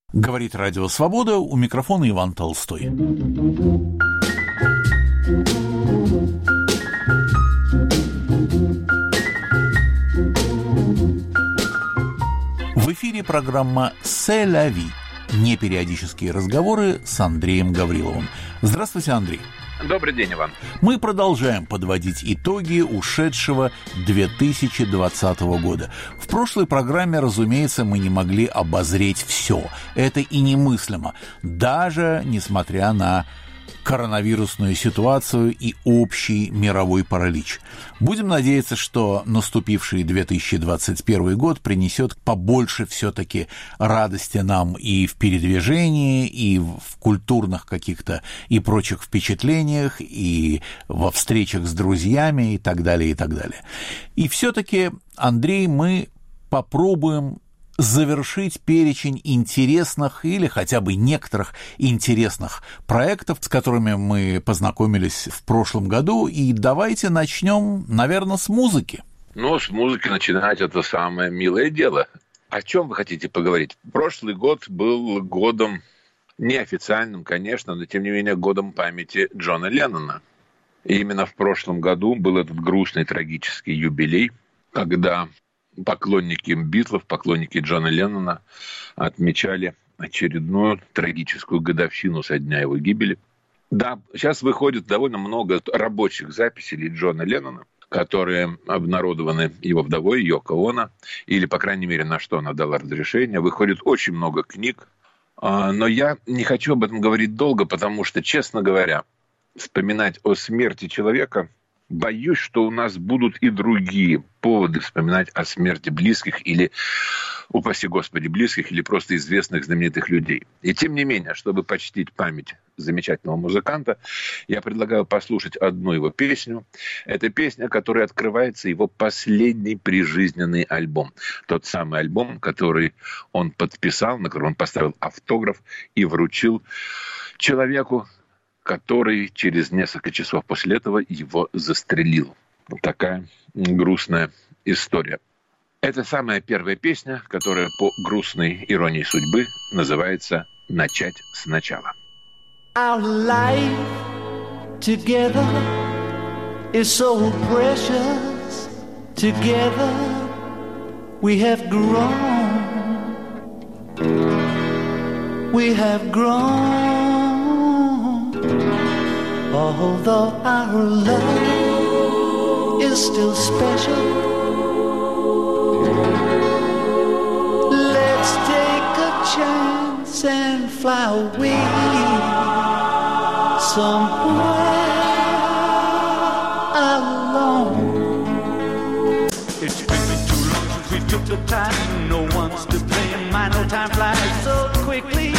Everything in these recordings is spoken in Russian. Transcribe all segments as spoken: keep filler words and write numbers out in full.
Говорит Радио Свобода, у микрофона Иван Толстой. В эфире программа «C'est la vie». Непериодические разговоры с Андреем Гавриловым. Здравствуйте, Андрей. Добрый день, Иван. Мы продолжаем подводить итоги ушедшего две тысячи двадцатого года. В прошлой программе, разумеется, мы не могли обозреть все. Это и немыслимо, даже несмотря на коронавирусную ситуацию и общий мировой паралич. Будем надеяться, что наступивший две тысячи двадцать первый год принесет побольше все-таки радости нам и в передвижении, и в культурных каких-то и прочих впечатлениях, и во встречах с друзьями и так далее, и так далее. И все-таки, Андрей, мы попробуем завершить перечень интересных или хотя бы некоторых интересных проектов, с которыми мы познакомились в прошлом году. И давайте начнем, наверное, с музыки. Ну, с музыки начинать — это самое милое дело. О чем вы хотите поговорить? Прошлый год был годом неофициальным, конечно, но тем не менее годом памяти Джона Леннона. И именно в прошлом году был этот грустный трагический юбилей, когда поклонники Битлов, поклонники Джона Леннона отмечали очередную трагическую годовщину со дня его гибели. Да, сейчас выходит довольно много рабочих записей Джона Леннона, которые обнародованы его вдовой Йоко Оно, или, по крайней мере, на что она дала разрешение. Выходит очень много книг, но я не хочу об этом говорить долго, потому что, честно говоря, вспоминать о смерти человека, боюсь, что у нас будут и другие поводы вспоминать о смерти близких или, упаси Господи, близких или просто известных знаменитых людей. И тем не менее, чтобы почтить память замечательного музыканта, я предлагаю послушать одну его песню. Это песня, которая открывается его последний прижизненный альбом. Тот самый альбом, который он подписал, на который он поставил автограф и вручил человеку, который через несколько часов после этого его застрелил. Вот такая грустная история. Это самая первая песня, которая по грустной иронии судьбы называется «Начать сначала». Our life together is so precious. Together we have grown. We have grown. Although our love is still special, let's take a chance and fly away somewhere alone. It's been too long since we took the time. No one's to blame. I know time flies so quickly.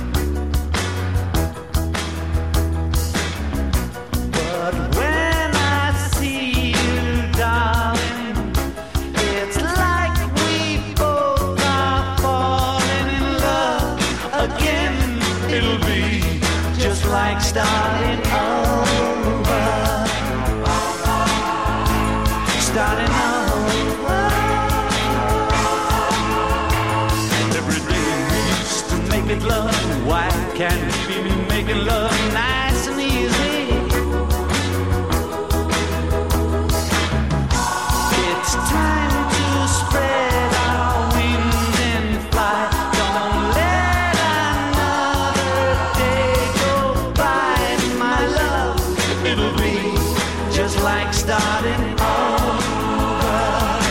Like starting over, starting over. Every day we used to make it love. Why can't we be making love nice and easy? It's time to spread our wings and fly. Don't let another day go by, my love. It'll be just like starting over,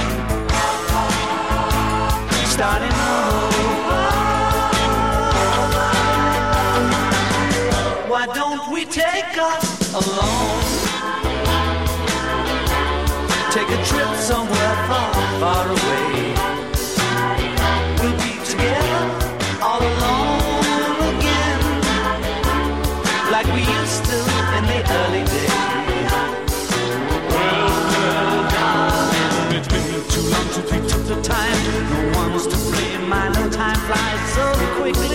starting over. Why don't we take us alone? Take a trip somewhere far, far away. We'll be together all alone again, like we used to in the early days. Well, well, darling, it's been too long since we took the time. No one's to blame. I know time flies so quickly.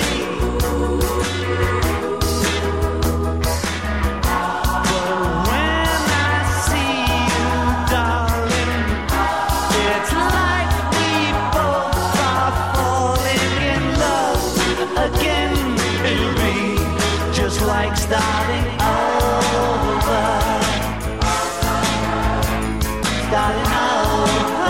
Again. like starting over, starting over.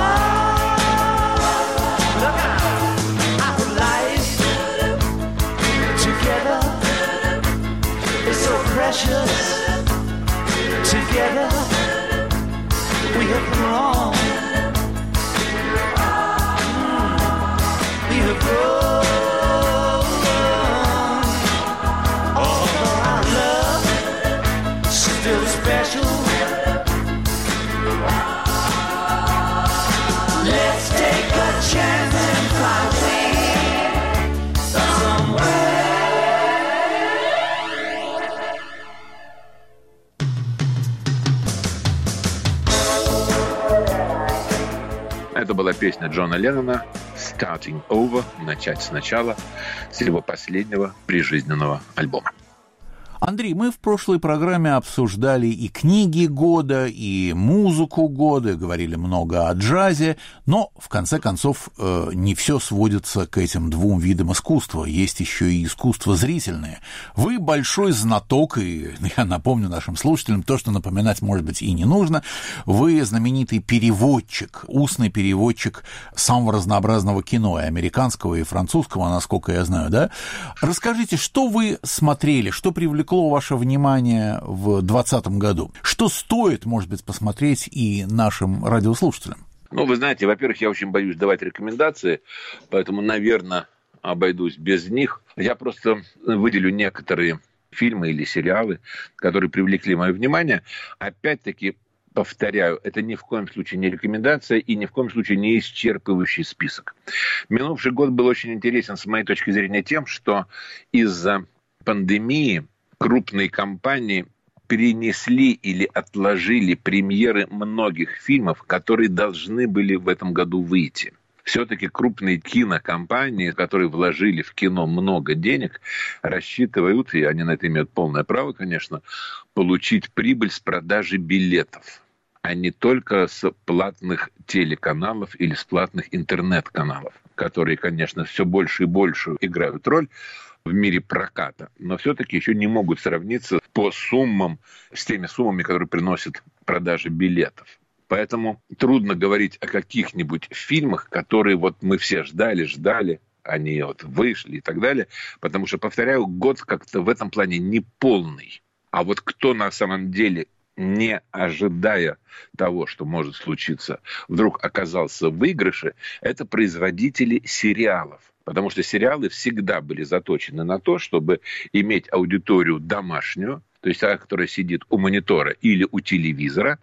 Look out, our life together is so precious. Together we have grown. Mm, we have grown. Special. Let's take a chance and fly away somewhere. Это была песня Джона Леннона «Starting Over», «Начать сначала», с его последнего прижизненного альбома. Андрей, мы в прошлой программе обсуждали и книги года, и музыку года, говорили много о джазе, но, в конце концов, не все сводится к этим двум видам искусства, есть еще и искусство зрительное. Вы большой знаток, и я напомню нашим слушателям, то, что напоминать, может быть, и не нужно, вы знаменитый переводчик, устный переводчик самого разнообразного кино, и американского, и французского, насколько я знаю, да? Расскажите, что вы смотрели, что привлекло ваше внимание в двадцатом году? Что стоит, может быть, посмотреть и нашим радиослушателям? Ну, вы знаете, во-первых, я очень боюсь давать рекомендации, поэтому, наверное, обойдусь без них. Я просто выделю некоторые фильмы или сериалы, которые привлекли мое внимание. Опять-таки, повторяю, это ни в коем случае не рекомендация и ни в коем случае не исчерпывающий список. Минувший год был очень интересен с моей точки зрения тем, что из-за пандемии крупные компании перенесли или отложили премьеры многих фильмов, которые должны были в этом году выйти. Все-таки крупные кинокомпании, которые вложили в кино много денег, рассчитывают, и они на это имеют полное право, конечно, получить прибыль с продажи билетов, а не только с платных телеканалов или с платных интернет-каналов, которые, конечно, все больше и больше играют роль в мире проката, но все-таки еще не могут сравниться по суммам с теми суммами, которые приносят продажи билетов. Поэтому трудно говорить о каких-нибудь фильмах, которые вот мы все ждали, ждали, они вот вышли и так далее, потому что, повторяю, год как-то в этом плане не полный. А вот кто на самом деле, не ожидая того, что может случиться, вдруг оказался в выигрыше, это производители сериалов. Потому что сериалы всегда были заточены на то, чтобы иметь аудиторию домашнюю, то есть та, которая сидит у монитора или у телевизора.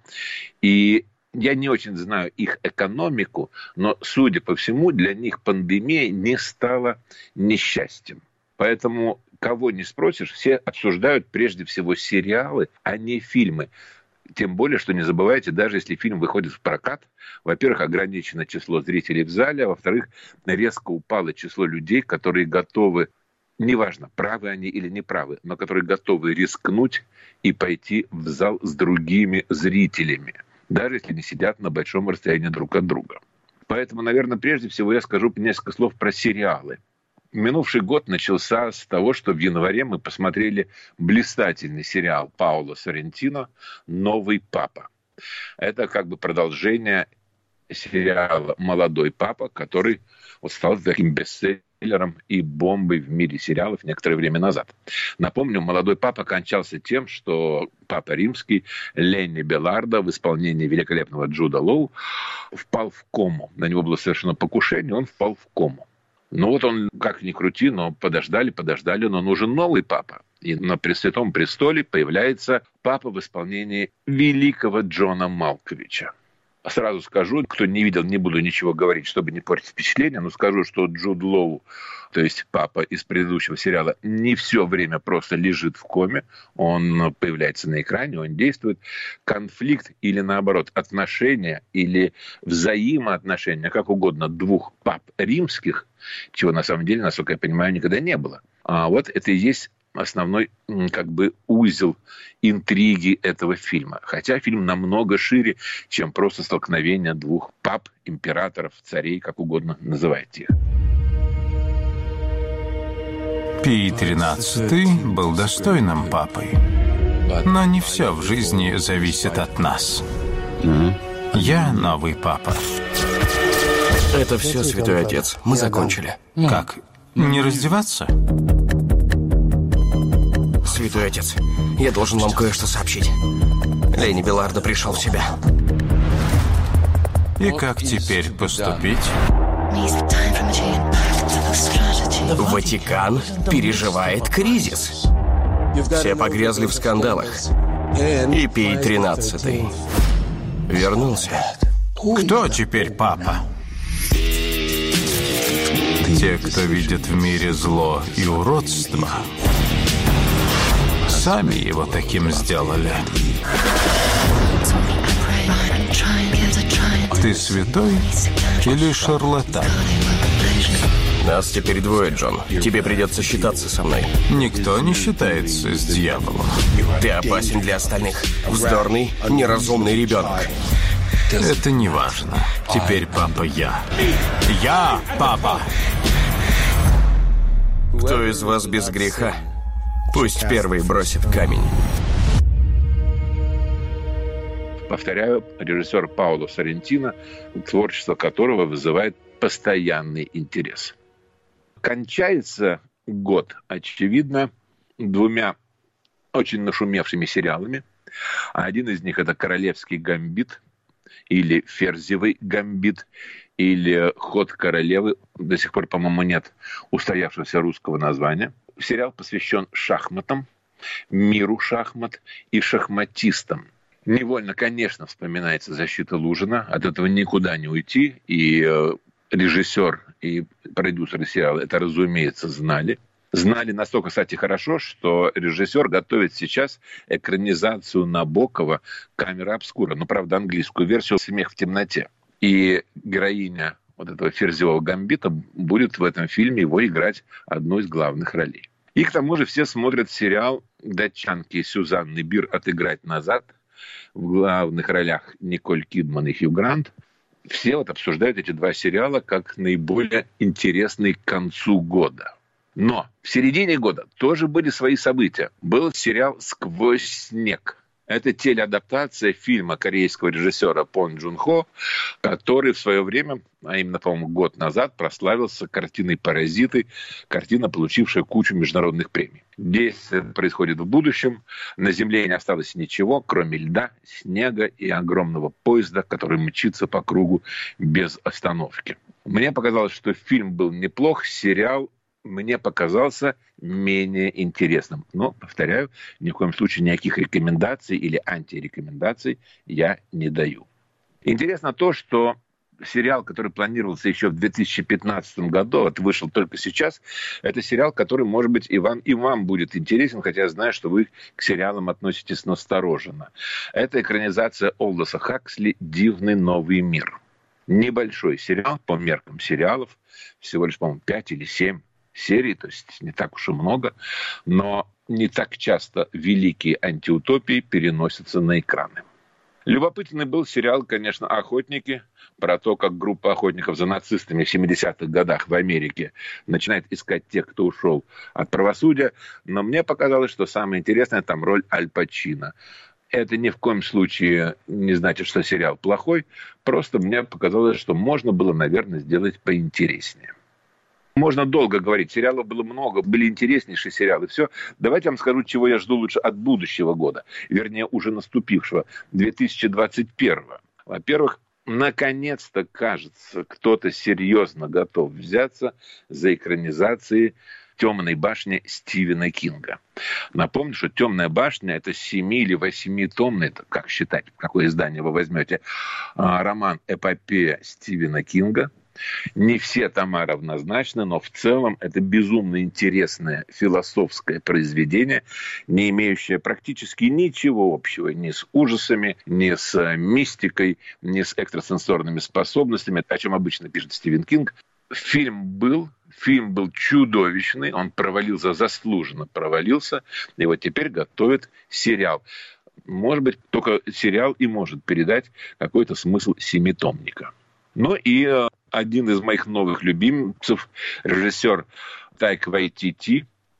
И я не очень знаю их экономику, но, судя по всему, для них пандемия не стала несчастьем. Поэтому, кого не спросишь, все обсуждают прежде всего сериалы, а не фильмы. Тем более, что не забывайте, даже если фильм выходит в прокат, во-первых, ограничено число зрителей в зале, а во-вторых, резко упало число людей, которые готовы, неважно, правы они или не правы, но которые готовы рискнуть и пойти в зал с другими зрителями, даже если не сидят на большом расстоянии друг от друга. Поэтому, наверное, прежде всего я скажу несколько слов про сериалы. Минувший год начался с того, что в январе мы посмотрели блистательный сериал Паоло Соррентино «Новый папа». Это как бы продолжение сериала «Молодой папа», который вот стал таким бестселлером и бомбой в мире сериалов некоторое время назад. Напомню, «Молодой папа» кончался тем, что папа римский Ленни Беллардо в исполнении великолепного Джуда Лоу впал в кому. На него было совершено покушение, он впал в кому. Ну вот он, как ни крути, но подождали, подождали, но нужен новый папа. И на Пресвятом престоле появляется папа в исполнении великого Джона Малковича. Сразу скажу, кто не видел, не буду ничего говорить, чтобы не портить впечатление, но скажу, что Джуд Лоу, то есть папа из предыдущего сериала, не все время просто лежит в коме, он появляется на экране, он действует. Конфликт или, наоборот, отношения или взаимоотношения, как угодно, двух пап римских, чего на самом деле, насколько я понимаю, никогда не было. А вот это и есть основной как бы узел интриги этого фильма. Хотя фильм намного шире, чем просто столкновение двух пап, императоров, царей, как угодно называйте их. Пий тринадцатый был достойным папой. Но не все в жизни зависит от нас. Я новый папа. Это все, святой отец. Мы закончили. Как? Не раздеваться? Святой отец, я должен вам кое-что сообщить. Ленни Беллардо пришел в себя. И как теперь поступить? Ватикан переживает кризис. Все погрязли в скандалах. И Пий тринадцатый вернулся. Кто теперь папа? Те, кто видит в мире зло и уродство, сами его таким сделали. Ты святой или шарлатан? Нас теперь двое, Джон. Тебе придется считаться со мной. Никто не считается с дьяволом. Ты опасен для остальных. Вздорный, неразумный ребенок. Это не важно. Теперь папа я. Я папа. Кто из вас без греха? Пусть первый бросит камень. Повторяю, режиссер Паоло Соррентино, творчество которого вызывает постоянный интерес. Кончается год, очевидно, двумя очень нашумевшими сериалами. Один из них – это «Королевский гамбит» или «Ферзевый гамбит», или «Ход королевы». До сих пор, по-моему, нет устоявшегося русского названия. Сериал посвящен шахматам, миру шахмат и шахматистам. Невольно, конечно, вспоминается «Защита Лужина». От этого никуда не уйти. И э, режиссер, и продюсеры сериала это, разумеется, знали. Знали настолько, кстати, хорошо, что режиссер готовит сейчас экранизацию Набокова «Камера обскура». Ну, правда, английскую версию «Смех в темноте». И героиня вот этого ферзевого гамбита будет в этом фильме его играть одну из главных ролей. И к тому же все смотрят сериал датчанки Сюзанны Бир «Отыграть назад». В главных ролях Николь Кидман и Хью Грант. Все вот обсуждают эти два сериала как наиболее интересные к концу года. Но в середине года тоже были свои события. Был сериал «Сквозь снег». Это телеадаптация фильма корейского режиссера Пон Джун Хо, который в свое время, а именно, по-моему, год назад, прославился картиной «Паразиты», картина, получившая кучу международных премий. Действие происходит в будущем. На Земле не осталось ничего, кроме льда, снега и огромного поезда, который мчится по кругу без остановки. Мне показалось, что фильм был неплох, сериал мне показался менее интересным. Но, повторяю, ни в коем случае никаких рекомендаций или антирекомендаций я не даю. Интересно то, что сериал, который планировался еще в две тысячи пятнадцатом году, вот вышел только сейчас, это сериал, который, может быть, и вам, и вам будет интересен, хотя я знаю, что вы к сериалам относитесь настороженно. Это экранизация Олдоса Хаксли «Дивный новый мир». Небольшой сериал по меркам сериалов, всего лишь, по-моему, пять или семь серий, то есть не так уж и много, но не так часто великие антиутопии переносятся на экраны. Любопытный был сериал, конечно, «Охотники», про то, как группа охотников за нацистами в семидесятых годах в Америке начинает искать тех, кто ушел от правосудия, но мне показалось, что самое интересное там роль Аль Пачино. Это ни в коем случае не значит, что сериал плохой, просто мне показалось, что можно было, наверное, сделать поинтереснее. Можно долго говорить. Сериалов было много, были интереснейшие сериалы. Все. Давайте я вам скажу, чего я жду лучше от будущего года. Вернее, уже наступившего, две тысячи двадцать первого. Во-первых, наконец-то, кажется, кто-то серьезно готов взяться за экранизации «Темной башни» Стивена Кинга. Напомню, что «Темная башня» — это семи- или восьмитомный, это как считать, какое издание вы возьмете, роман-эпопея Стивена Кинга. Не все тома равнозначны, но в целом это безумно интересное философское произведение, не имеющее практически ничего общего ни с ужасами, ни с мистикой, ни с экстрасенсорными способностями, о чем обычно пишет Стивен Кинг. Фильм был, фильм был чудовищный, он провалился, заслуженно провалился, и вот теперь готовят сериал. Может быть, только сериал и может передать какой-то смысл семитомника. Ну и один из моих новых любимцев, режиссер Тайка Вайтити,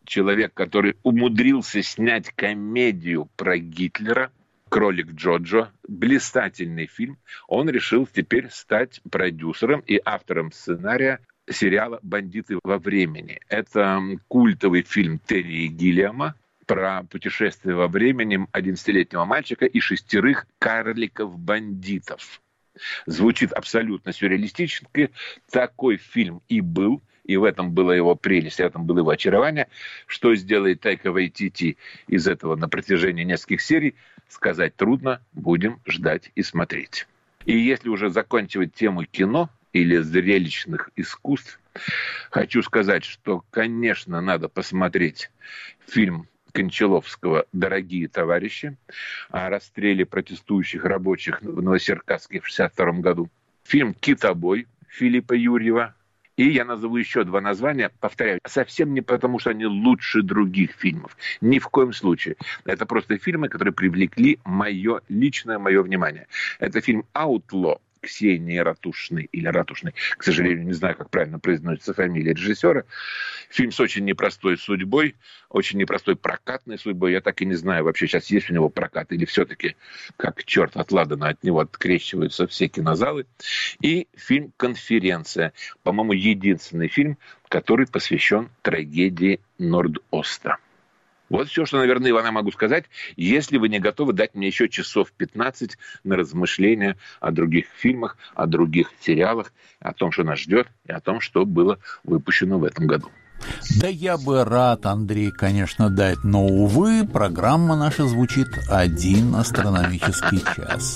человек, который умудрился снять комедию про Гитлера, «Кролик Джоджо», блистательный фильм, он решил теперь стать продюсером и автором сценария сериала «Бандиты во времени». Это культовый фильм Терри Гиллиама про путешествие во времени одиннадцатилетнего мальчика и шестерых карликов-бандитов. Звучит абсолютно сюрреалистически. Такой фильм и был. И в этом была его прелесть, в этом было его очарование. Что сделает Тайка Вайтити из этого на протяжении нескольких серий, сказать трудно. Будем ждать и смотреть. И если уже заканчивать тему кино или зрелищных искусств, хочу сказать, что, конечно, надо посмотреть фильм Кончаловского «Дорогие товарищи» о расстреле протестующих рабочих в Новосеркасске в шестьдесят втором году. Фильм «Китобой» Филиппа Юрьева. И я назову еще два названия, повторяю, совсем не потому, что они лучше других фильмов. Ни в коем случае. Это просто фильмы, которые привлекли мое личное мое внимание. Это фильм «Аутло» Ксении Ратушной, или Ратушной, к сожалению, не знаю, как правильно произносится фамилия режиссера. Фильм с очень непростой судьбой, очень непростой прокатной судьбой. Я так и не знаю, вообще сейчас есть у него прокат, или все-таки, как черт от ладана, от него открещиваются все кинозалы. И фильм «Конференция». По-моему, единственный фильм, который посвящен трагедии Норд-Оста. Вот все, что, наверное, Иван, я могу сказать, если вы не готовы дать мне еще часов пятнадцать на размышления о других фильмах, о других сериалах, о том, что нас ждет, и о том, что было выпущено в этом году. Да я бы рад, Андрей, конечно, дать, но, увы, программа наша звучит один астрономический час.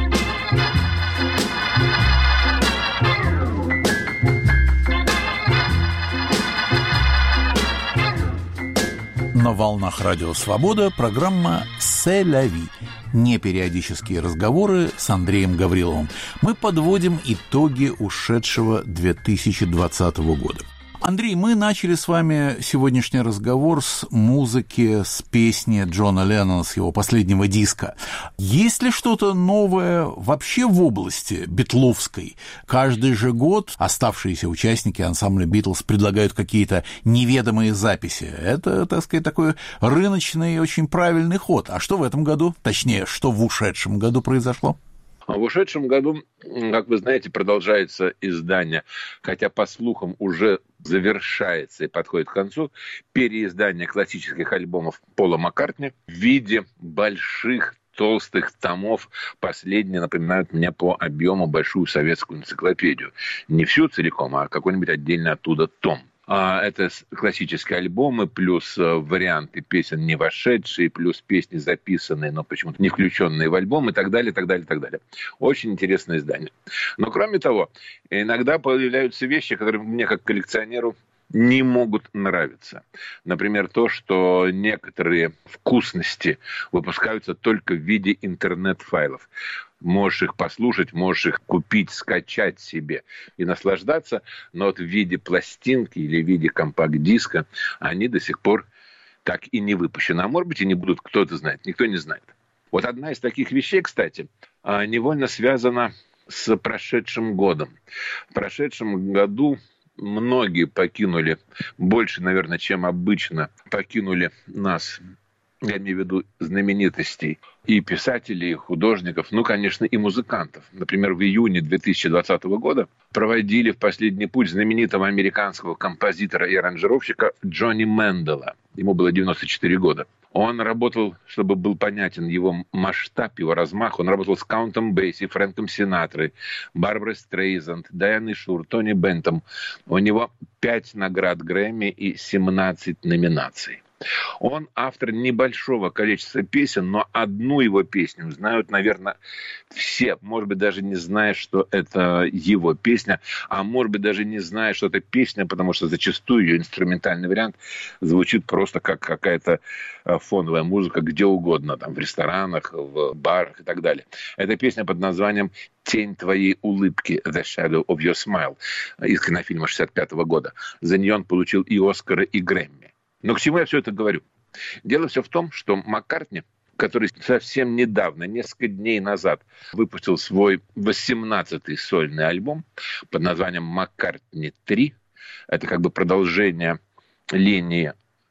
На волнах Радио Свобода программа «Се ля ви». Непериодические разговоры с Андреем Гавриловым. Мы подводим итоги ушедшего две тысячи двадцатого года. Андрей, мы начали с вами сегодняшний разговор с музыки, с песни Джона Леннона, с его последнего диска. Есть ли что-то новое вообще в области битловской? Каждый же год оставшиеся участники ансамбля «Битлз» предлагают какие-то неведомые записи. Это, так сказать, такой рыночный и очень правильный ход. А что в этом году? Точнее, что в ушедшем году произошло? В ушедшем году, как вы знаете, продолжается издание, хотя, по слухам, уже завершается и подходит к концу, переиздание классических альбомов Пола Маккартни в виде больших толстых томов. Последние напоминают мне по объему большую советскую энциклопедию. Не всю целиком, а какой-нибудь отдельный оттуда том. Это классические альбомы, плюс варианты песен не вошедшие, плюс песни записанные, но почему-то не включенные в альбом и так далее, так далее, так далее. Очень интересное издание. Но кроме того, иногда появляются вещи, которые мне как коллекционеру не могут нравиться. Например, то, что некоторые вкусности выпускаются только в виде интернет-файлов. Можешь их послушать, можешь их купить, скачать себе и наслаждаться, но вот в виде пластинки или в виде компакт-диска они до сих пор так и не выпущены. А может быть, и не будут, кто-то знает, никто не знает. Вот одна из таких вещей, кстати, невольно связана с прошедшим годом. В прошедшем году многие покинули, больше, наверное, чем обычно, покинули нас, я имею в виду знаменитостей, и писателей, и художников, ну, конечно, и музыкантов. Например, в июне две тысячи двадцатого года проводили в последний путь знаменитого американского композитора и аранжировщика Джонни Мэндела. Ему было девяносто четыре года. Он работал, чтобы был понятен его масштаб, его размах, он работал с Каунтом Бейси, Фрэнком Синатрой, Барбарой Стрейзанд, Дайаной Шур, Тони Бентом. У него пять наград Грэмми и семнадцать номинаций. Он автор небольшого количества песен, но одну его песню знают, наверное, все. Может быть, даже не зная, что это его песня, а может быть, даже не зная, что это песня, потому что зачастую ее инструментальный вариант звучит просто как какая-то фоновая музыка где угодно, там, в ресторанах, в барах и так далее. Это песня под названием «Тень твоей улыбки», «The Shadow of Your Smile», из кинофильма шестьдесят пятого года. За нее он получил и Оскара, и Грэмми. Но к чему я все это говорю? Дело все в том, что Маккартни, который совсем недавно, несколько дней назад, выпустил свой восемнадцатый сольный альбом под названием «Маккартни три», это как бы продолжение линии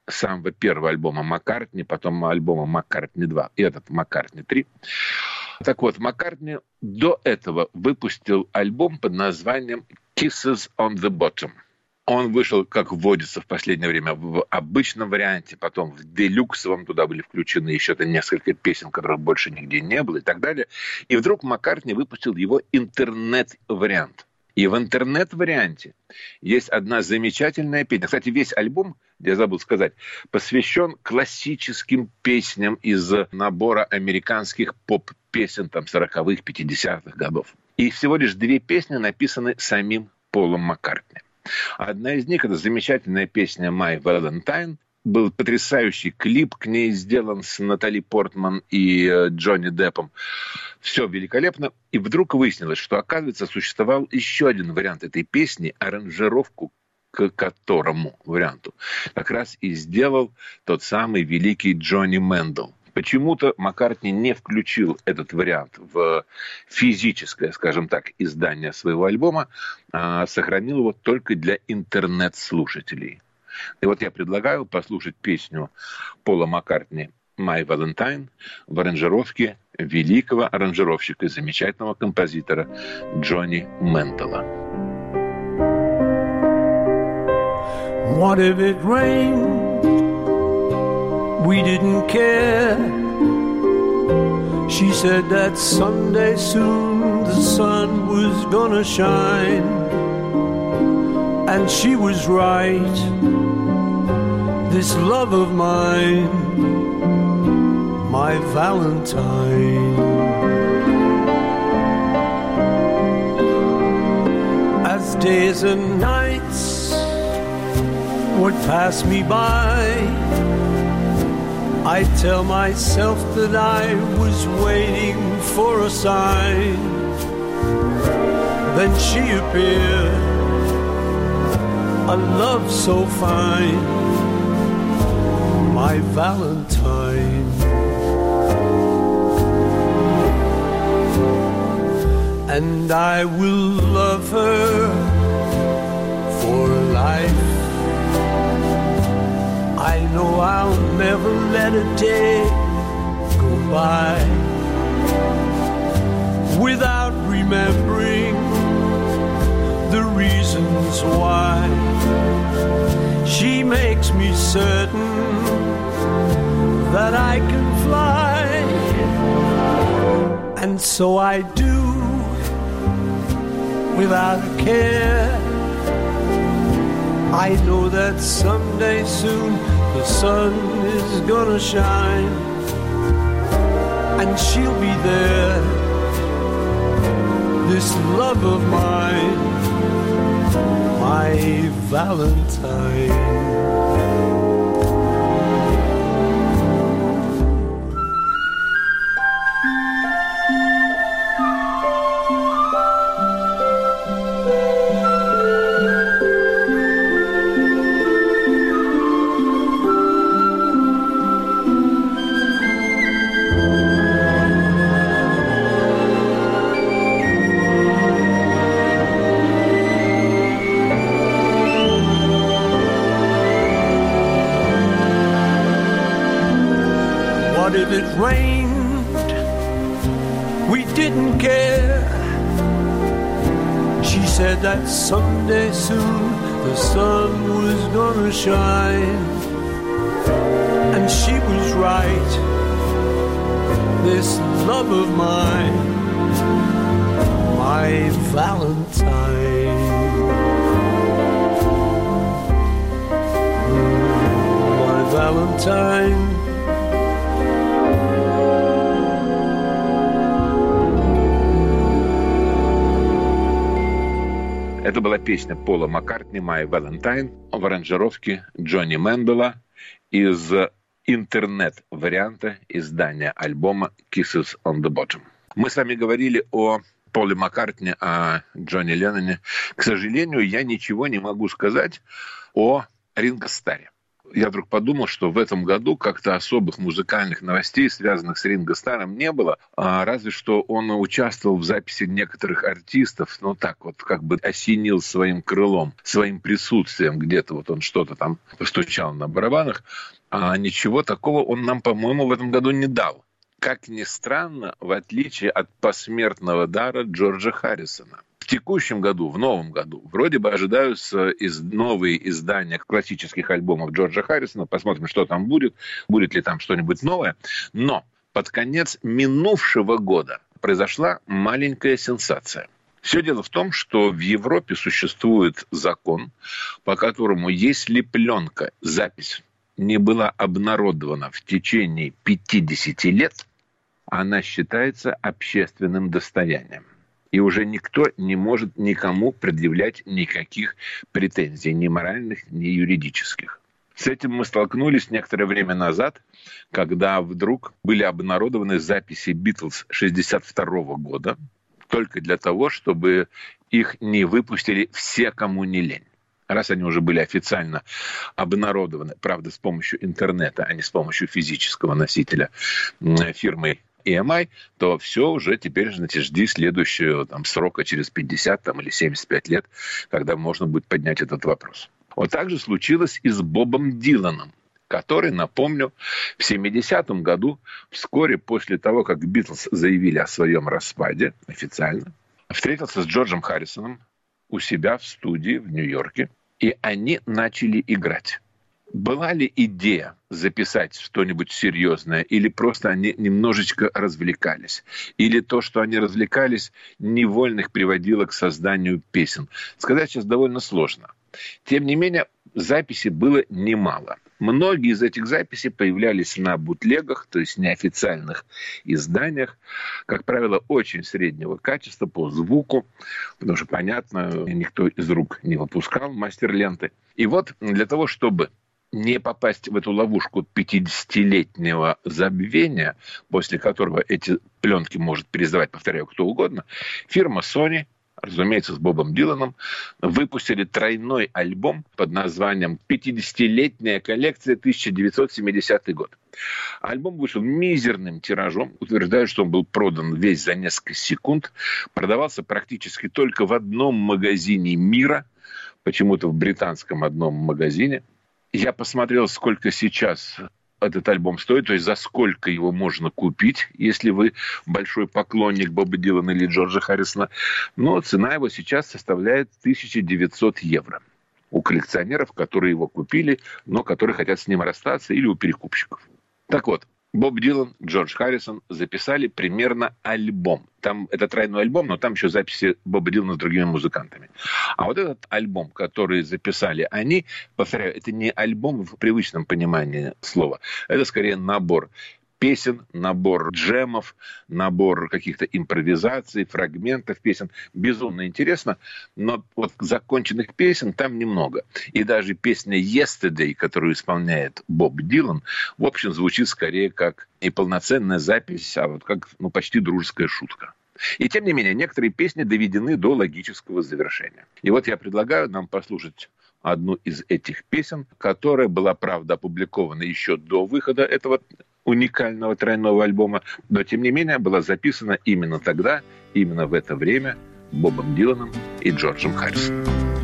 самого первого альбома Маккартни, потом альбома Маккартни два, и этот Маккартни три. Так вот, Маккартни до этого выпустил альбом под названием «Kisses on the Bottom». Он вышел, как вводится в последнее время, в обычном варианте, потом в делюксовом, туда были включены еще несколько песен, которых больше нигде не было и так далее. И вдруг Маккартни выпустил его интернет-вариант. И в интернет-варианте есть одна замечательная песня. Кстати, весь альбом, я забыл сказать, посвящен классическим песням из набора американских поп-песен там, сороковых, пятидесятых годов. И всего лишь две песни написаны самим Полом Маккартни. Одна из них – это замечательная песня «My Valentine». Был потрясающий клип к ней сделан с Натали Портман и Джонни Деппом. Все великолепно. И вдруг выяснилось, что, оказывается, существовал еще один вариант этой песни, аранжировку к которому варианту как раз и сделал тот самый великий Джонни Мэндл. Почему-то Маккартни не включил этот вариант в физическое, скажем так, издание своего альбома, а сохранил его только для интернет-слушателей. И вот я предлагаю послушать песню Пола Маккартни «My Valentine» в аранжировке великого аранжировщика и замечательного композитора Джонни Мэндла. What if it rained? We didn't care. She said that someday soon the sun was gonna shine. And she was right. This love of mine, my Valentine. As days and nights would pass me by, I tell myself that I was waiting for a sign. Then she appeared, a love so fine, my Valentine. And I will love her for life. I know I'll never let a day go by without remembering the reasons why. She makes me certain that I can fly, and so I do without a care. I know that someday soon the sun is gonna shine, and she'll be there, this love of mine, my Valentine. If it rained, we didn't care. She said that someday soon the sun was gonna shine, and she was right. This love of mine, my Valentine, my Valentine. Это была песня Пола Маккартни «My Valentine» в аранжировке Джонни Мэндла из интернет-варианта издания альбома «Kisses on the Bottom». Мы с вами говорили о Поле Маккартни, о Джонни Ленноне. К сожалению, я ничего не могу сказать о Ринго Старре. я вдруг подумал, что в этом году как-то особых музыкальных новостей, связанных с Ринго Старром, не было. А разве что он участвовал в записи некоторых артистов, ну так вот, как бы осенил своим крылом, своим присутствием где-то. Вот он что-то там постучал на барабанах. А ничего такого он нам, по-моему, в этом году не дал. Как ни странно, в отличие от посмертного дара Джорджа Харрисона. В текущем году, в новом году, вроде бы ожидаются из, новые издания классических альбомов Джорджа Харрисона. Посмотрим, что там будет, будет ли там что-нибудь новое. Но под конец минувшего года произошла маленькая сенсация. Все дело в том, что в Европе существует закон, по которому, если пленка, запись не была обнародована в течение пятидесяти лет, она считается общественным достоянием. И уже никто не может никому предъявлять никаких претензий, ни моральных, ни юридических. С этим мы столкнулись некоторое время назад, когда вдруг были обнародованы записи Битлз шестьдесят второго года, только для того, чтобы их не выпустили все, кому не лень. Раз они уже были официально обнародованы, правда, с помощью интернета, а не с помощью физического носителя фирмы и эм ай, то все уже теперь, значит, жди следующего там, срока через пятьдесят там, или семьдесят пять лет, когда можно будет поднять этот вопрос. Вот так же случилось и с Бобом Диланом, который, напомню, в семидесятом году, вскоре после того, как Битлз заявили о своем распаде официально, встретился с Джорджем Харрисоном у себя в студии в Нью-Йорке, и они начали играть. Была ли идея записать что-нибудь серьезное, или просто они немножечко развлекались? Или то, что они развлекались, невольно их приводило к созданию песен? Сказать сейчас довольно сложно. Тем не менее, записей было немало. Многие из этих записей появлялись на бутлегах, то есть неофициальных изданиях, как правило, очень среднего качества по звуку, потому что, понятно, никто из рук не выпускал мастер-ленты. И вот для того, чтобы не попасть в эту ловушку пятидесятилетнего забвения, после которого эти пленки может переиздавать, повторяю, кто угодно, фирма Sony, разумеется, с Бобом Диланом, выпустили тройной альбом под названием «пятидесятилетняя коллекция тысяча девятьсот семидесятый год». Альбом вышел мизерным тиражом, утверждают, что он был продан весь за несколько секунд, продавался практически только в одном магазине мира, почему-то в британском одном магазине. Я посмотрел, сколько сейчас этот альбом стоит, то есть за сколько его можно купить, если вы большой поклонник Боба Дилана или Джорджа Харрисона. Но цена его сейчас составляет тысяча девятьсот евро. У коллекционеров, которые его купили, но которые хотят с ним расстаться, или у перекупщиков. Так вот, Боб Дилан, Джордж Харрисон записали примерно альбом. Там это тройной альбом, но там еще записи Боба Дилана с другими музыкантами. А вот этот альбом, который записали они, повторяю, это не альбом в привычном понимании слова. Это скорее набор песен, набор джемов, набор каких-то импровизаций, фрагментов песен. Безумно интересно, но вот законченных песен там немного. И даже песня «Yesterday», которую исполняет Боб Дилан, в общем, звучит скорее как не полноценная запись, а вот как ну, почти дружеская шутка. И тем не менее, некоторые песни доведены до логического завершения. И вот я предлагаю нам послушать одну из этих песен, которая была, правда, опубликована еще до выхода этого уникального тройного альбома, но, тем не менее, была записана именно тогда, именно в это время Бобом Диланом и Джорджем Харрисоном.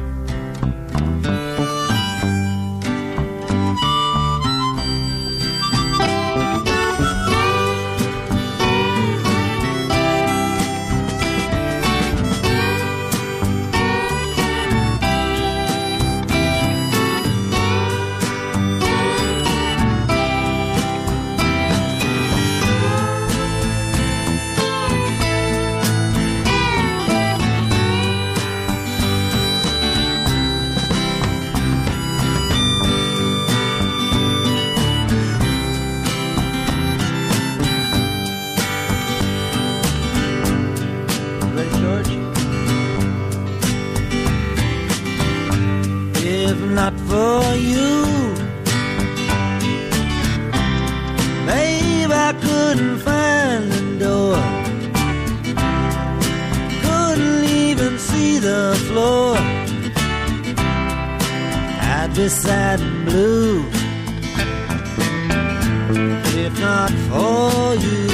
Not for you, babe, I couldn't find the door, couldn't even see the floor. I'd be sad and blue if not for you.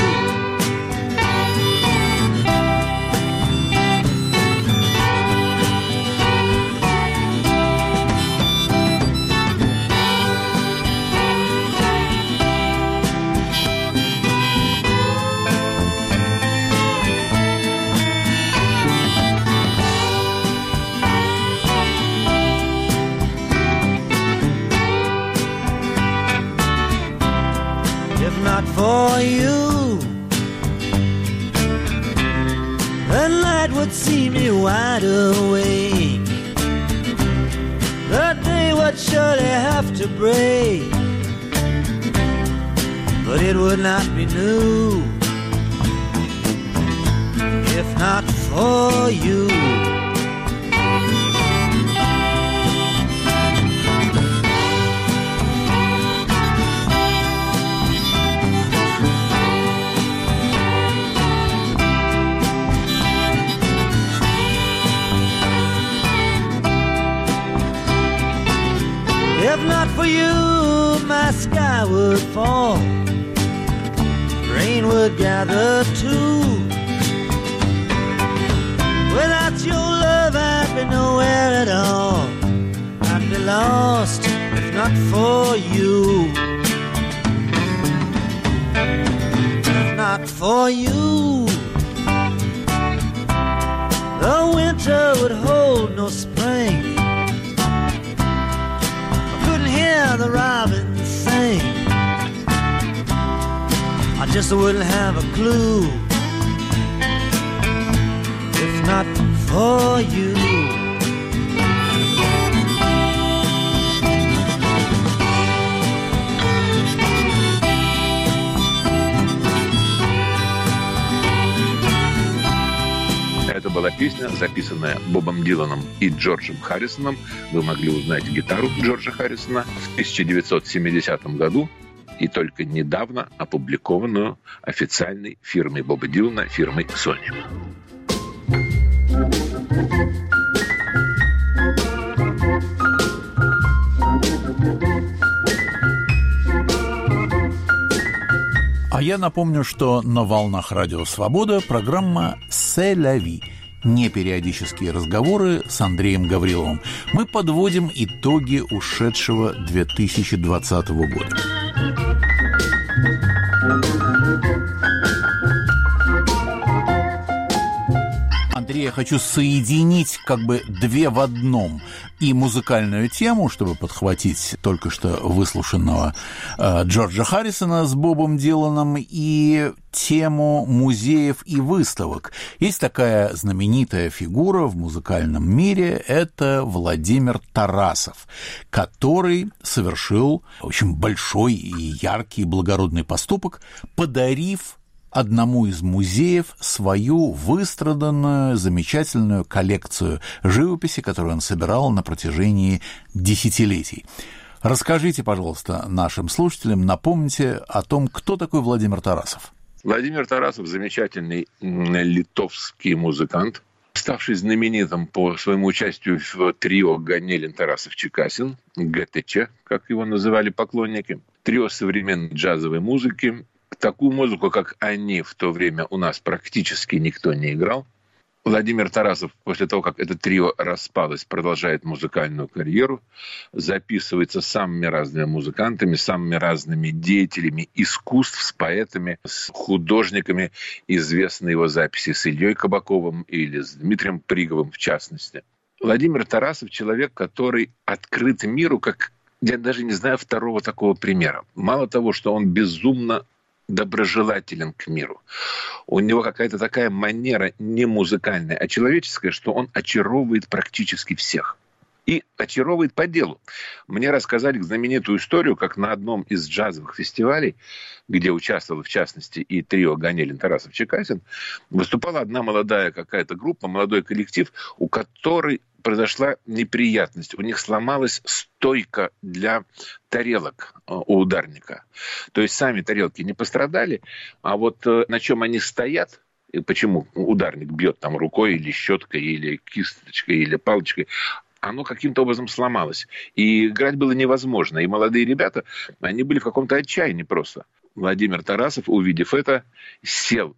Not for you, the night would see me wide awake. The day would surely have to break, but it would not be new if not for you. If not for you, my sky would fall, rain would gather too. Without your love, I'd be nowhere at all. I'd be lost if not for you. If not for you, the winter would hold no spring. Hear the robins sing, I just wouldn't have a clue if not for you. Это была песня, записанная Бобом Диланом и Джорджем Харрисоном. Вы могли узнать гитару Джорджа Харрисона в тысяча девятьсот семидесятом году и только недавно опубликованную официальной фирмой Боба Дилана, фирмой Sony. А я напомню, что на волнах Радио Свобода программа «C'est la vie». Непериодические разговоры с Андреем Гавриловым. Мы подводим итоги ушедшего две тысячи двадцатого года. Андрей, я хочу соединить как бы две в одном. И музыкальную тему, чтобы подхватить только что выслушанного э, Джорджа Харрисона с Бобом Диланом, и тему музеев и выставок. Есть такая знаменитая фигура в музыкальном мире, это Владимир Тарасов, который совершил очень большой и яркий благородный поступок, подарив одному из музеев свою выстраданную, замечательную коллекцию живописи, которую он собирал на протяжении десятилетий. Расскажите, пожалуйста, нашим слушателям, напомните о том, кто такой Владимир Тарасов. Владимир Тарасов – замечательный литовский музыкант, ставший знаменитым по своему участию в трио Ганелин, Тарасов, Чекасин, ГТЧ, как его называли поклонники, трио современной джазовой музыки. Такую музыку, как они, в то время у нас практически никто не играл. Владимир Тарасов, после того, как это трио распалось, продолжает музыкальную карьеру, записывается с самыми разными музыкантами, самыми разными деятелями искусств, с поэтами, с художниками. Известны его записи с Ильей Кабаковым или с Дмитрием Приговым, в частности. Владимир Тарасов – человек, который открыт миру, как я даже не знаю второго такого примера. Мало того, что он безумно доброжелателен к миру. У него какая-то такая манера не музыкальная, а человеческая, что он очаровывает практически всех. И очаровывает по делу. Мне рассказали знаменитую историю, как на одном из джазовых фестивалей, где участвовал, в частности, и трио Ганелин, Тарасов, Чекасин, выступала одна молодая какая-то группа, молодой коллектив, у которой произошла неприятность. У них сломалась стойка для тарелок у ударника. То есть сами тарелки не пострадали, а вот на чем они стоят, и почему ударник бьет там рукой или щеткой, или кисточкой, или палочкой, оно каким-то образом сломалось. И играть было невозможно. И молодые ребята, они были в каком-то отчаянии просто. Владимир Тарасов, увидев это, сел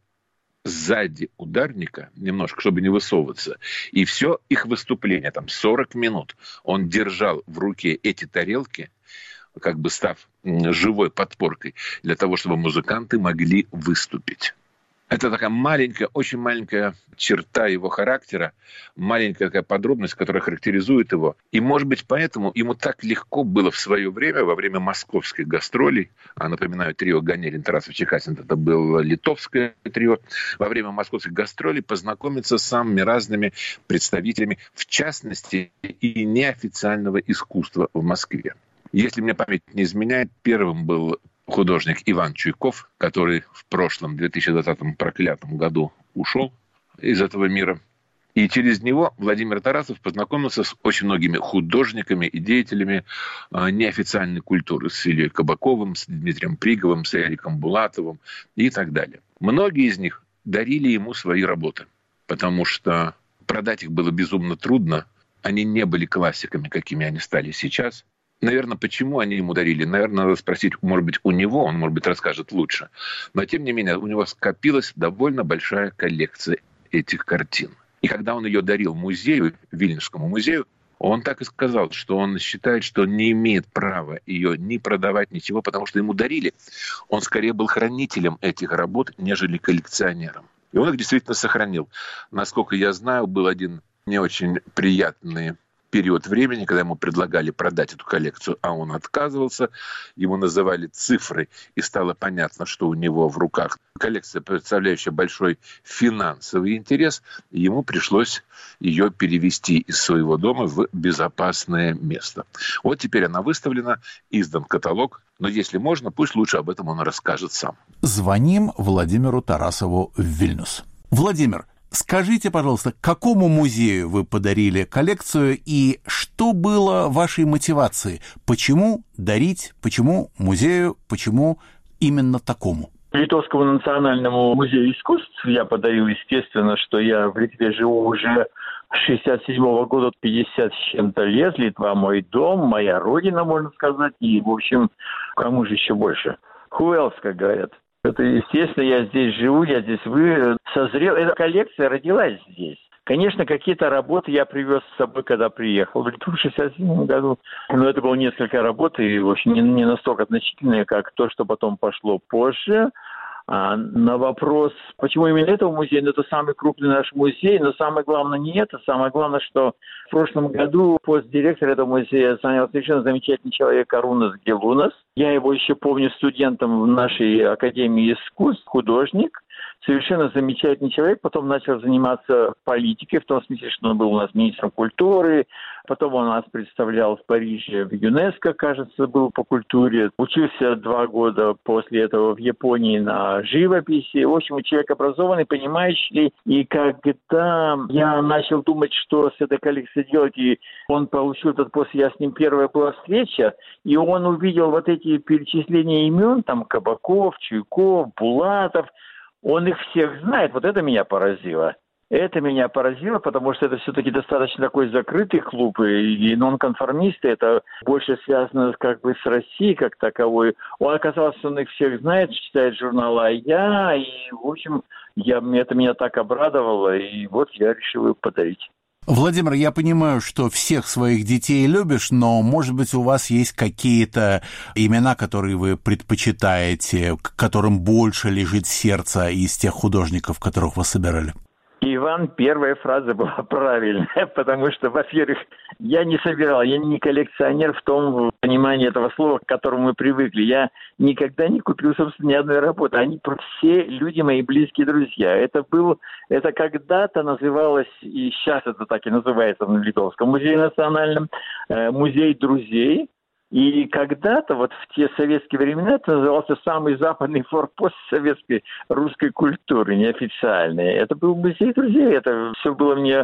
сзади ударника немножко, чтобы не высовываться. И все их выступление, там сорок минут, он держал в руке эти тарелки, как бы став живой подпоркой для того, чтобы музыканты могли выступить. Это такая маленькая, очень маленькая черта его характера, маленькая такая подробность, которая характеризует его. И, может быть, поэтому ему так легко было в свое время, во время московских гастролей, а, напоминаю, трио Ганерин, Тарасов, Чекасин, это было литовское трио, во время московских гастролей познакомиться с самыми разными представителями, в частности, и неофициального искусства в Москве. Если мне память не изменяет, первым был художник Иван Чуйков, который в прошлом две тысячи двадцатом проклятом году ушел из этого мира. И через него Владимир Тарасов познакомился с очень многими художниками и деятелями неофициальной культуры. С Ильей Кабаковым, с Дмитрием Приговым, с Эриком Булатовым и так далее. Многие из них дарили ему свои работы, потому что продать их было безумно трудно. Они не были классиками, какими они стали сейчас. Наверное, почему они ему дарили? Наверное, надо спросить, может быть, у него, он, может быть, расскажет лучше. Но, тем не менее, у него скопилась довольно большая коллекция этих картин. И когда он ее дарил музею, Вильнюсскому музею, он так и сказал, что он считает, что он не имеет права ее ни продавать, ничего, потому что ему дарили. Он скорее был хранителем этих работ, нежели коллекционером. И он их действительно сохранил. Насколько я знаю, был один не очень приятный период времени, когда ему предлагали продать эту коллекцию, а он отказывался, ему называли цифры, и стало понятно, что у него в руках коллекция, представляющая большой финансовый интерес, и ему пришлось ее перевести из своего дома в безопасное место. Вот теперь она выставлена, издан каталог, но если можно, пусть лучше об этом он расскажет сам. Звоним Владимиру Тарасову в Вильнюс. Владимир, скажите, пожалуйста, какому музею вы подарили коллекцию и что было вашей мотивацией? Почему дарить, почему музею, почему именно такому? Литовскому национальному музею искусств я подарил, естественно, что я в Литве живу уже с шестьдесят седьмого года, пятьдесят с чем-то лет. Литва мой дом, моя родина, можно сказать. И, в общем, кому же еще больше? Who else, как говорят. Это, естественно, я здесь живу, я здесь вы созрел. Эта коллекция родилась здесь. Конечно, какие-то работы я привез с собой, когда приехал в Литву в шестьдесят седьмом году. Но это было несколько работ, и, в общем, не, не настолько значительные, как то, что потом пошло позже. А на вопрос, почему именно этого музея, ну, это самый крупный наш музей, но самое главное не это, самое главное, что в прошлом году пост директора этого музея занял совершенно замечательный человек Арунас Гелунас. Я его еще помню студентом в нашей Академии искусств, художник. Совершенно замечательный человек, потом начал заниматься политикой, в том смысле, что он был у нас министром культуры, потом он нас представлял в Париже в ЮНЕСКО, кажется, был по культуре, учился два года после этого в Японии на живописи, в общем, человек образованный, понимающий, и когда я начал думать, что с этой коллекцией делать, и он получил этот пост, я с ним первая была встреча, и он увидел вот эти перечисления имен, там Кабаков, Чуйков, Булатов, он их всех знает, вот это меня поразило. Это меня поразило, потому что это все-таки достаточно такой закрытый клуб, и нонконформисты, это больше связано как бы с Россией как таковой. Он оказался, он их всех знает, читает журнал «А я», и, в общем, я, это меня так обрадовало, и вот я решил их подарить. Владимир, я понимаю, что всех своих детей любишь, но, может быть, у вас есть какие-то имена, которые вы предпочитаете, к которым больше лежит сердце из тех художников, которых вы собирали? Иван, первая фраза была правильная, потому что, во-первых, я не собирал, я не коллекционер в том понимании этого слова, к которому мы привыкли. Я никогда не купил, собственно, ни одной работы. Они все люди мои близкие друзья. Это был, это когда-то называлось, и сейчас это так и называется в Литовском музее национальном, э, музей друзей. И когда-то, вот в те советские времена, это назывался самый западный форпост советской русской культуры, неофициальный. Это был музей друзей, это все было мне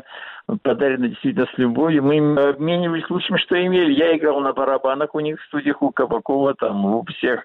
подарено действительно с любовью. Мы обменивались лучшим, что имели. Я играл на барабанах у них в студиях у Кабакова, там, у всех.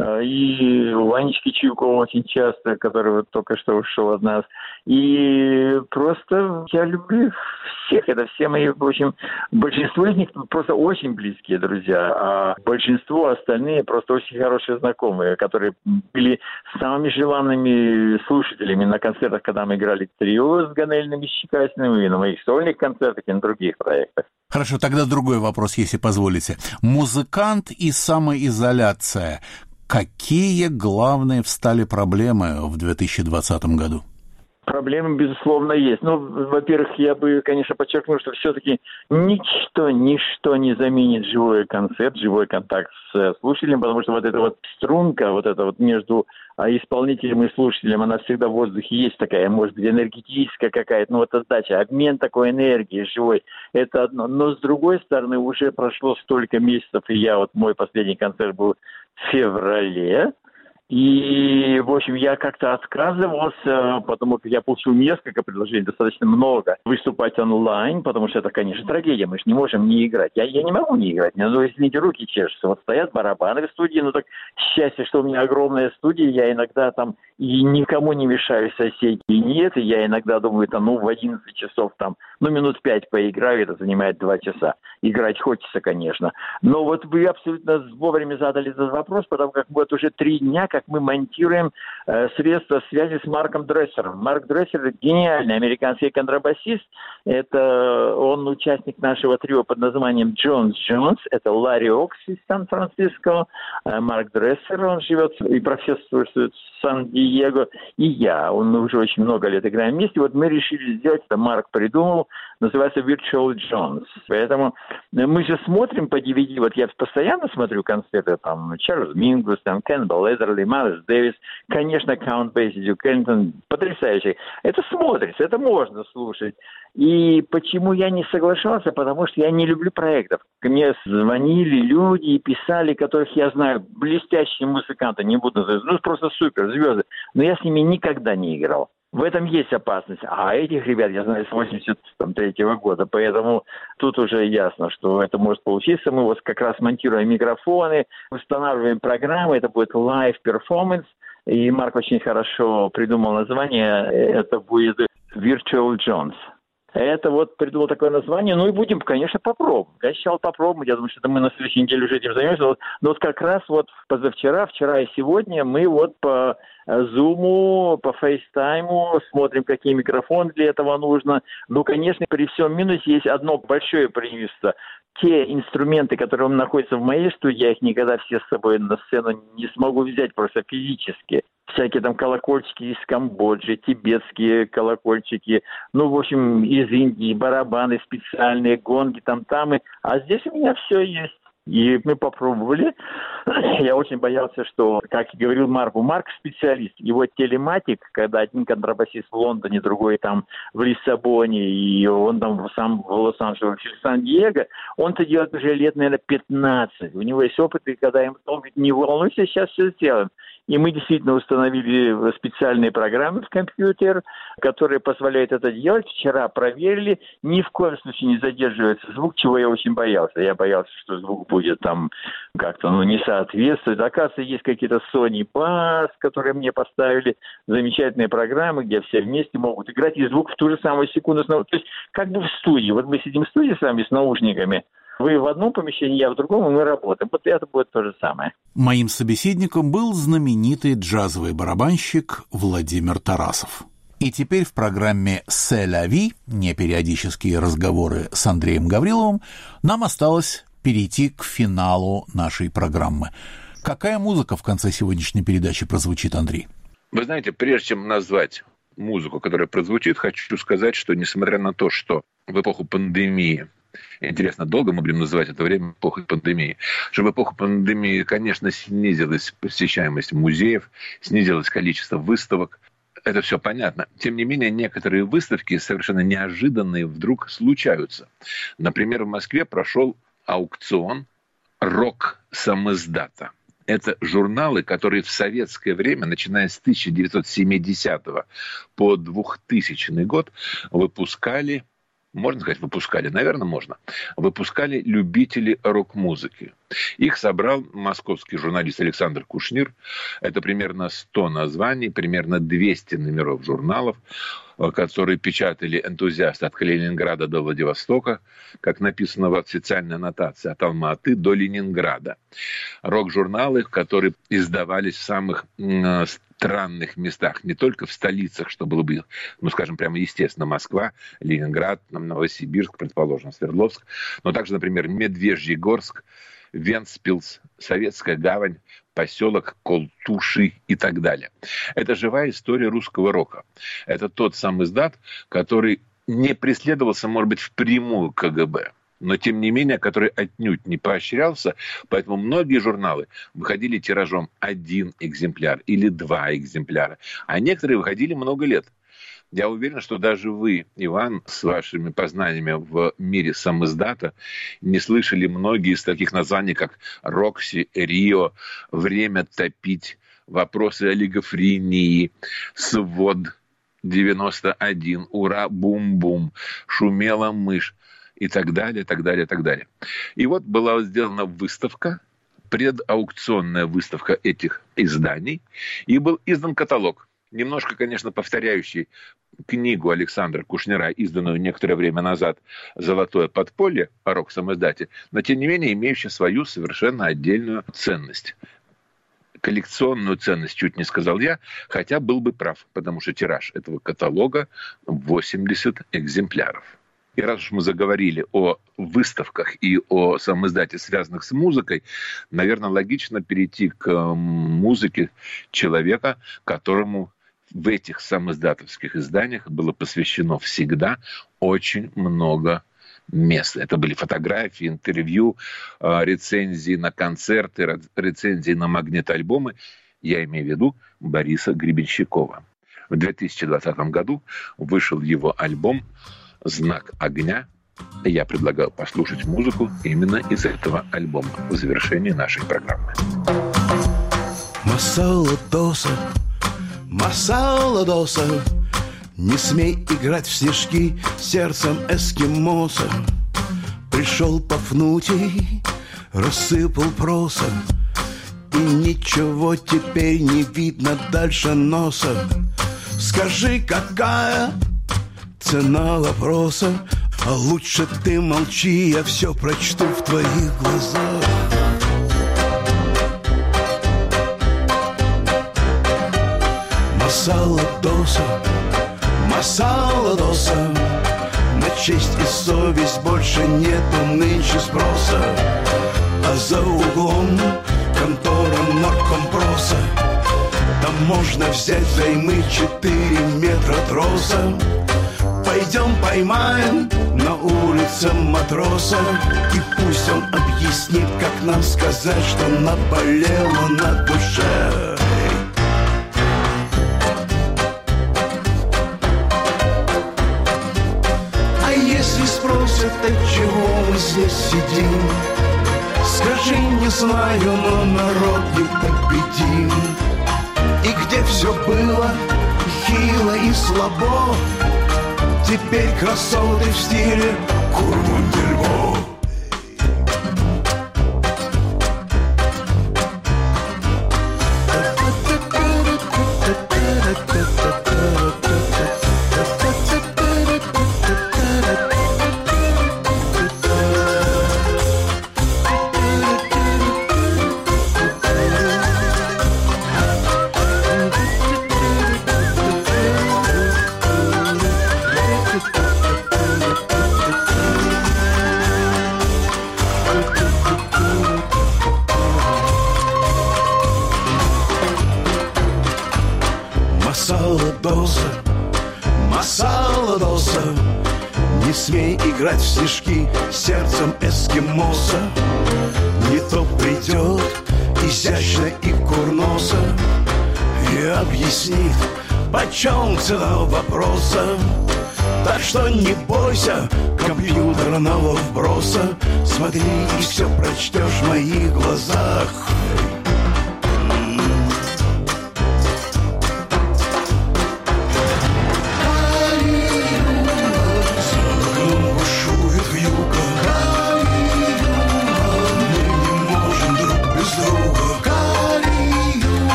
И у Ванечки Чуйкова очень часто, который вот только что ушел от нас. И просто я люблю всех. Это все мои, в общем, большинство из них просто очень близкие друзья, а большинство остальные просто очень хорошие знакомые, которые были самыми желанными слушателями на концертах, когда мы играли трио с Ганелиным и Щекасиным, и на моих сольных концертах, и на других проектах. Хорошо, тогда другой вопрос, если позволите. Музыкант и самоизоляция. Какие главные встали проблемы в две тысячи двадцатом году? Проблемы, безусловно, есть. Ну, во-первых, я бы, конечно, подчеркнул, что все-таки ничто, ничто не заменит живой концерт, живой контакт с слушателем, потому что вот эта вот струнка, вот эта вот между исполнителем и слушателем, она всегда в воздухе есть такая, может быть, энергетическая какая-то, ну, вот отдача, обмен такой энергии живой, это одно. Но, с другой стороны, уже прошло столько месяцев, и я вот, мой последний концерт был в феврале, и, в общем, я как-то отказывался, потому что я получил несколько предложений, достаточно много, выступать онлайн, потому что это, конечно, трагедия, мы же не можем не играть. Я, я не могу не играть, мне, ну, извините, руки чешутся. Вот стоят барабаны в студии, ну, так счастье, что у меня огромная студия, я иногда там и никому не мешаю, соседей нет, и я иногда думаю, там, ну, в одиннадцать часов там, ну, минут пять поиграю, это занимает два часа. Играть хочется, конечно. Но вот вы абсолютно вовремя задали этот вопрос, потому как вот уже три дня, как мы монтируем э, средства связи с Марком Дрессером. Марк Дрессер – гениальный американский контрабасист. Это он участник нашего трио под названием Джонс Джонс. Это Ларри Окс из Сан-Франциско, э, Марк Дрессер, он живет и профессорствует в Сан-Диего, и я. Он, мы уже очень много лет играем вместе. Вот мы решили сделать, это Марк придумал, называется Virtual Jones. Поэтому мы же смотрим по ди ви ди, вот я постоянно смотрю концерты, там, Чарльз Мингус, там, Кэмпбелл Лезерли, Майлз Дэвис, конечно, Каунт Бейси, Дюк Эллингтон, потрясающий. Это смотрится, это можно слушать. И почему я не соглашался? Потому что я не люблю проектов. Мне звонили люди и писали, которых я знаю, блестящие музыканты, не буду называть, ну, просто супер, звезды, но я с ними никогда не играл. В этом есть опасность. А этих ребят я знаю с восемьдесят третьего года, поэтому тут уже ясно, что это может получиться. Мы вот как раз монтируем микрофоны, устанавливаем программы, это будет live performance, и Марк очень хорошо придумал название, это будет Virtual Jones. Это вот придумал такое название, ну и будем, конечно, попробовать. Я сначала попробовать, я думаю, что мы на следующей неделе уже этим займемся. Но вот как раз вот позавчера, вчера и сегодня мы вот по Zoom, по FaceTime смотрим, какие микрофоны для этого нужно. Ну, конечно, при всем минусе есть одно большое преимущество. Те инструменты, которые находятся в моей студии, я их никогда все с собой на сцену не смогу взять просто физически. Всякие там колокольчики из Камбоджи, тибетские колокольчики, ну, в общем, из Индии, барабаны специальные, гонги, там-тамы. А здесь у меня все есть. И мы попробовали. Я очень боялся, что, как и говорил Марку, Марк специалист. Его телематик, когда один контрабасист в Лондоне, другой там в Лиссабоне, и он там сам в Лос-Анджелесе, в Сан-Диего, он-то делает уже лет, наверное, пятнадцать. У него есть опыт, и когда ему говорит, не волнуйся, сейчас все сделаем. И мы действительно установили специальные программы в компьютер, которые позволяют это делать. Вчера проверили, ни в коем случае не задерживается звук, чего я очень боялся. Я боялся, что звук будет там как-то ну, не соответствовать. Оказывается, есть какие-то Sony Bass, которые мне поставили, замечательные программы, где все вместе могут играть, и звук в ту же самую секунду. То есть как бы в студии. Вот мы сидим в студии с вами с наушниками, вы в одном помещении, я в другом, и мы работаем. Вот это будет то же самое. Моим собеседником был знаменитый джазовый барабанщик Владимир Тарасов. И теперь в программе «C'est la vie», непериодические разговоры с Андреем Гавриловым, нам осталось перейти к финалу нашей программы. Какая музыка в конце сегодняшней передачи прозвучит, Андрей? Вы знаете, прежде чем назвать музыку, которая прозвучит, хочу сказать, что несмотря на то, что в эпоху пандемии, интересно, долго мы будем называть это время эпохой пандемии, что в эпоху пандемии, конечно, снизилась посещаемость музеев, снизилось количество выставок. Это все понятно. Тем не менее, некоторые выставки совершенно неожиданные вдруг случаются. Например, в Москве прошел аукцион «Рок-самиздата». Это журналы, которые в советское время, начиная с тысяча девятьсот семидесятого по двухтысячный год, выпускали можно сказать, выпускали? Наверное, можно. Выпускали любители рок-музыки. Их собрал московский журналист Александр Кушнир. Это примерно сто названий, примерно двести номеров журналов, которые печатали энтузиасты от Калининграда до Владивостока, как написано в официальной аннотации, от Алма-Аты до Ленинграда. Рок-журналы, которые издавались в самых э, странных местах, не только в столицах, что было бы, ну, скажем, прямо естественно, Москва, Ленинград, Новосибирск, предположим, Свердловск, но также, например, Медвежьегорск, Вентспилс, Советская гавань, поселок Колтуши и так далее. Это живая история русского рока. Это тот сам издат, который не преследовался, может быть, впрямую КГБ, но, тем не менее, который отнюдь не поощрялся, поэтому многие журналы выходили тиражом один экземпляр или два экземпляра, а некоторые выходили много лет. Я уверен, что даже вы, Иван, с вашими познаниями в мире самиздата не слышали многие из таких названий, как «Рокси», «Рио», «Время топить», «Вопросы олигофрении», «Свод девяносто один», «Ура, бум-бум», «Шумела мышь» и так далее, так далее, так далее. И вот была сделана выставка, предаукционная выставка этих изданий, и был издан каталог. Немножко, конечно, повторяющий книгу Александра Кушнира, изданную некоторое время назад «Золотое подполье» о рок-самиздате, но, тем не менее, имеющий свою совершенно отдельную ценность. Коллекционную ценность, чуть не сказал я, хотя был бы прав, потому что тираж этого каталога восемьдесят экземпляров. И раз уж мы заговорили о выставках и о самиздате, связанных с музыкой, наверное, логично перейти к музыке человека, которому в этих самиздатовских изданиях было посвящено всегда очень много мест. Это были фотографии, интервью, рецензии на концерты, рецензии на магнитоальбомы. Я имею в виду Бориса Гребенщикова. В две тысячи двадцатом году вышел его альбом «Знак огня». Я предлагаю послушать музыку именно из этого альбома в завершении нашей программы. Масала доса, масала доса, не смей играть в снежки сердцем эскимоса. Пришел Пафнутий, рассыпал проса, и ничего теперь не видно дальше носа. Скажи, какая цена вопроса? А лучше ты молчи, я все прочту в твоих глазах. Масала доса, масала доса, на честь и совесть больше нету нынче спроса. А за углом контора наркомпроса, там можно взять взаймы четыре метра троса. Пойдем поймаем на улице матроса, и пусть он объяснит, как нам сказать, что наболело на душе. А если спросят, отчего мы здесь сидим, скажи, не знаю, но народ непобедим. И где все было хило и слабо, теперь красоты в стиле Курман-Дельбо. Играть в снежки сердцем эскимоса, не то придет изящно и курноса и объяснит, почем цена вопроса. Так что не бойся компьютерного вброса, смотри и все прочтешь в моих глазах.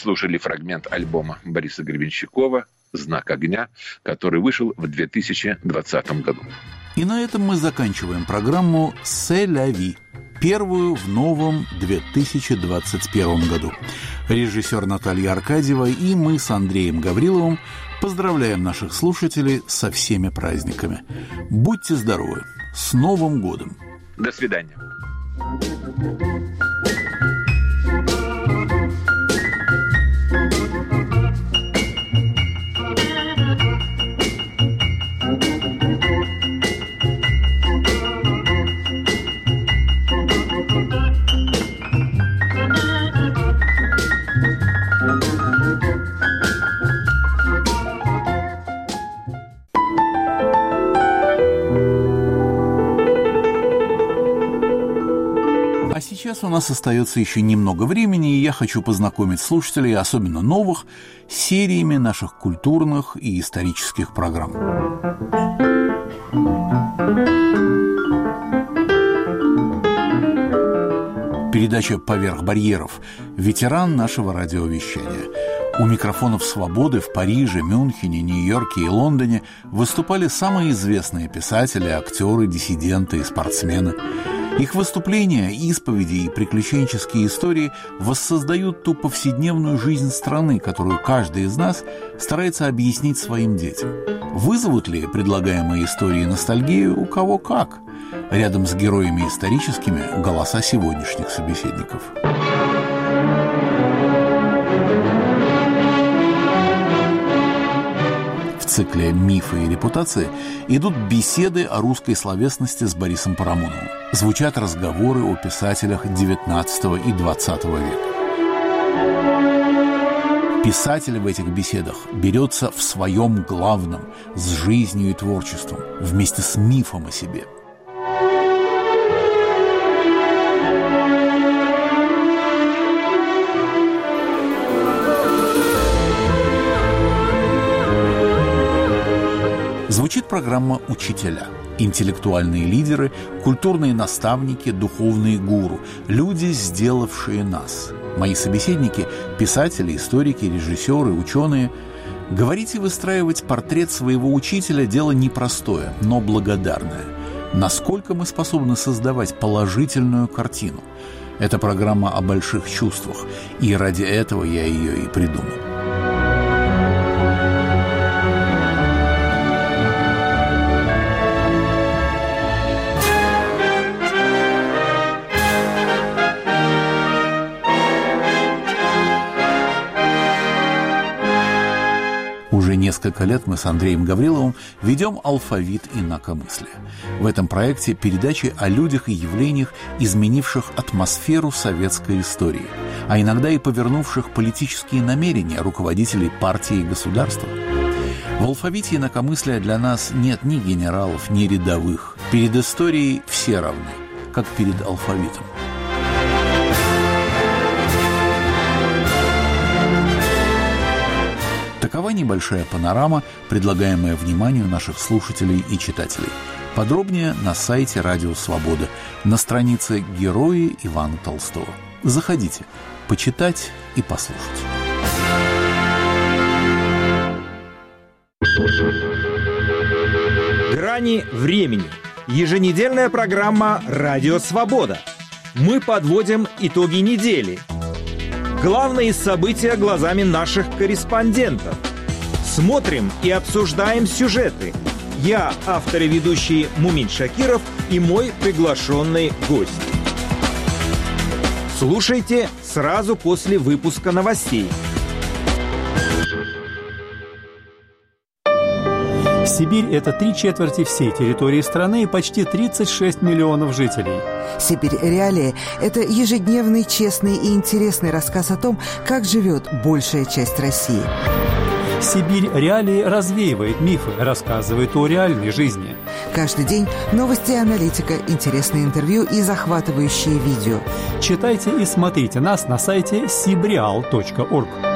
слушали фрагмент альбома Бориса Гребенщикова «Знак огня», который вышел в две тысячи двадцатом году. И на этом мы заканчиваем программу «Се ля ви», первую в новом две тысячи двадцать первом году. Режиссер Наталья Аркадьева и мы с Андреем Гавриловым поздравляем наших слушателей со всеми праздниками. Будьте здоровы! С Новым годом! До свидания! Сейчас у нас остается еще немного времени, и я хочу познакомить слушателей, особенно новых, с сериями наших культурных и исторических программ. Передача «Поверх барьеров». Ветеран нашего радиовещания. У микрофонов «Свободы» в Париже, Мюнхене, Нью-Йорке и Лондоне выступали самые известные писатели, актеры, диссиденты и спортсмены. Их выступления, исповеди и приключенческие истории воссоздают ту повседневную жизнь страны, которую каждый из нас старается объяснить своим детям. Вызовут ли предлагаемые истории ностальгию у кого как? Рядом с героями историческими голоса сегодняшних собеседников. В цикле «Мифы и репутации» идут беседы о русской словесности с Борисом Парамоновым. Звучат разговоры о писателях девятнадцатого и двадцатого века. Писатель в этих беседах берется в своем главном, с жизнью и творчеством, вместе с мифом о себе. Звучит программа «Учителя». Интеллектуальные лидеры, культурные наставники, духовные гуру, люди, сделавшие нас. Мои собеседники – писатели, историки, режиссеры, ученые. Говорить и выстраивать портрет своего учителя – дело непростое, но благодарное. Насколько мы способны создавать положительную картину? Это программа о больших чувствах, и ради этого я ее и придумал. Уже несколько лет мы с Андреем Гавриловым ведем «Алфавит инакомыслия». В этом проекте передачи о людях и явлениях, изменивших атмосферу советской истории, а иногда и повернувших политические намерения руководителей партии и государства. В «Алфавите инакомыслия» для нас нет ни генералов, ни рядовых. Перед историей все равны, как перед алфавитом. Такова небольшая панорама, предлагаемая вниманию наших слушателей и читателей. Подробнее на сайте «Радио Свобода», на странице «Герои Ивана Толстого». Заходите, почитать и послушать. Грани времени. Еженедельная программа «Радио Свобода». Мы подводим итоги недели. Главные события глазами наших корреспондентов. Смотрим и обсуждаем сюжеты. Я, автор и ведущий Мумин Шакиров, и мой приглашенный гость. Слушайте сразу после выпуска новостей. Сибирь – это три четверти всей территории страны и почти тридцать шесть миллионов жителей. «Сибирь. Реалии» – это ежедневный, честный и интересный рассказ о том, как живет большая часть России. «Сибирь. Реалии» развеивает мифы, рассказывает о реальной жизни. Каждый день новости и аналитика, интересные интервью и захватывающие видео. Читайте и смотрите нас на сайте сибреал точка орг.